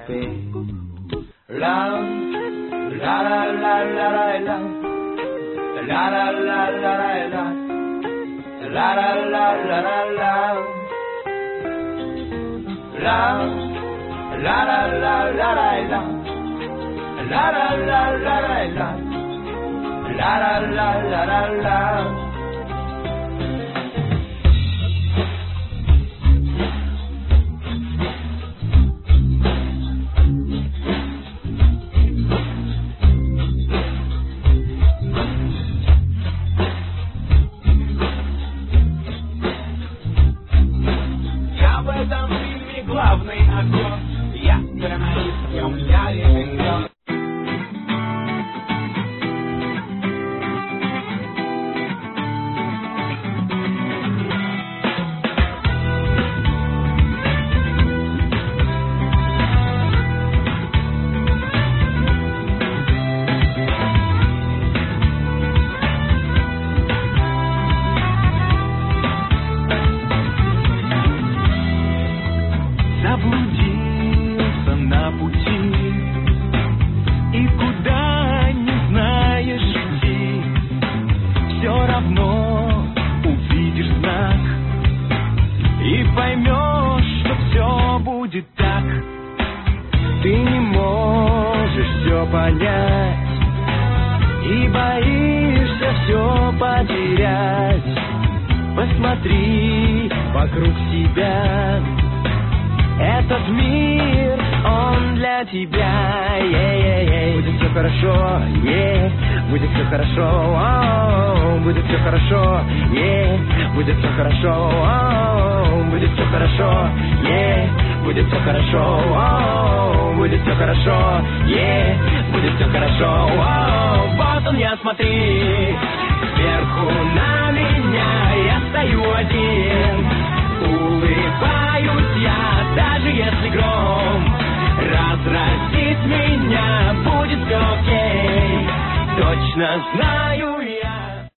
happy. Love, la la la la la la, la la la la la la, la la la la la la. Love, la la la la la la, la la la la la la, la la la la la la. Главный актер, я сценарист, я режиссер. Заблудился на пути и куда не знаешь идти, все равно увидишь знак и поймешь, что все будет так. Ты не можешь все понять и боишься все потерять. Посмотри вокруг себя. Этот мир, он для тебя. Будет все хорошо, будет все хорошо, будет все хорошо, будет все хорошо, будет все хорошо, будет все хорошо, будет все хорошо, будет все хорошо. Вот он я, смотри, сверху на меня, я стою один. Улыбаюсь я, даже если гром разразит меня, будет все окей. Точно знаю